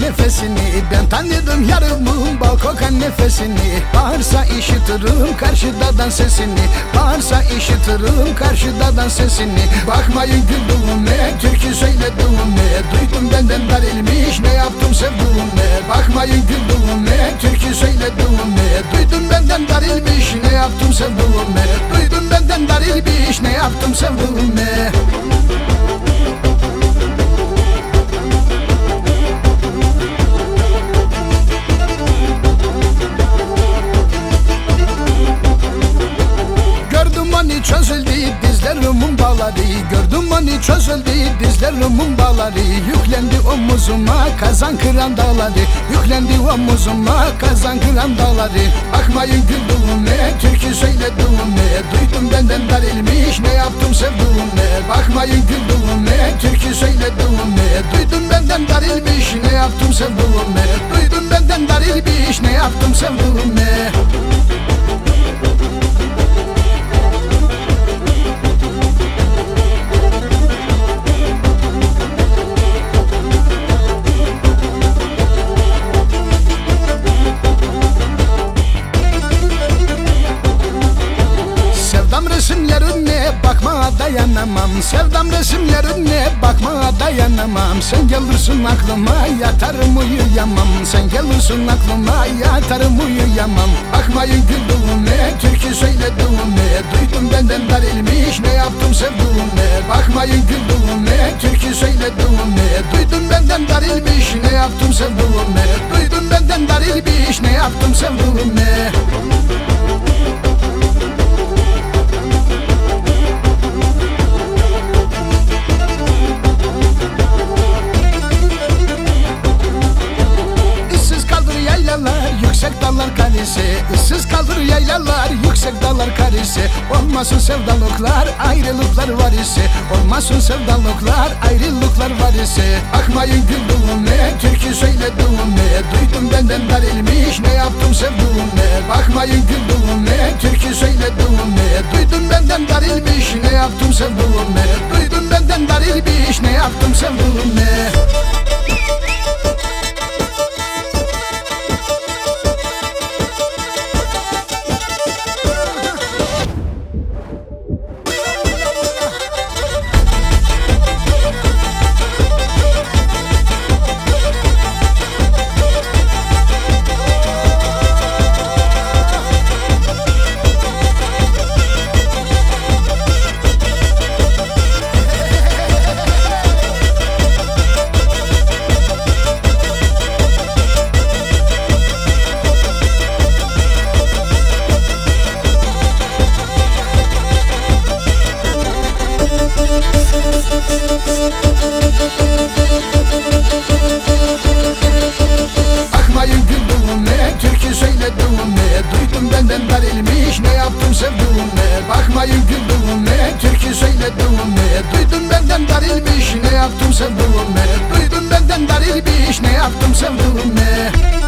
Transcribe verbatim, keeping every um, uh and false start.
nefesini, ben tanıdım yarımın bal kokan nefesini. Bağırsa işitirim karşıdadan sesini, bağırsa işitirim karşıdadan sesini. Bakmayın güldüğüme, türkü söylediğime, duydum benden darilmiş, ne yaptım sevduğume. Bakmayın güldüğüme, türkü söylediğime, duydum benden darilmiş, ne yaptım sevduğume. Duydum benden darilmiş, ne yaptım sevduğume. Çözüldü dizlerimin bağları, gördüm onu çözüldü dizlerimin bağları. Yüklendi omuzuma kazan kıran dağları, yüklendi omuzuma kazan kıran dağları. Bakmayın güldüğüme, türkü söylediğime, duydum benden darilmiş, ne yaptım sevduğume. Bakmayın güldüğüme, türkü söylediğime, duydum benden darilmiş, ne yaptım sevduğume. Duydum benden darilmiş, ne yaptım sevduğume. Resimlerine bakmaya dayanamam, sevdam resimlerine bakmaya dayanamam. Sen gelirsin aklıma yatarım uyuyamam, sen gelirsin aklıma yatarım uyuyamam. Bakmayın güldüğüme, türkü söylediğime, duydum benden darilmiş, ne yaptım sevduğume. Bakmayın güldüğüme, türkü söylediğime, duydum benden darilmiş, ne yaptım sevduğume. Duydum benden darilmiş, ne yaptım sevduğume. Yüksek dallar karesi, ıssız kaldır yaylalar, yüksek dallar karesi. Olmasın sevdalıklar, ayrılıklar var ise, olmasın sevdalıklar, ayrılıklar var ise. Bakmayın güldüğüme, türkü söylediğime, duydum benden darilmiş, ne yaptım sevduğume. Bakmayın güldüğüme, türkü söylediğime, duydum benden darilmiş, ne yaptım sevduğume. Duydum benden darilmiş, ne yaptım sevduğume. Bakmayın güldüğüme, türkü söylediğime, duydum benden darilmiş, ne yaptım sevduğume. Bakmayın güldüğüme, türkü söylediğime, duydum benden darilmiş, ne yaptım sevduğume. Duydum benden darilmiş, ne yaptım sevduğume.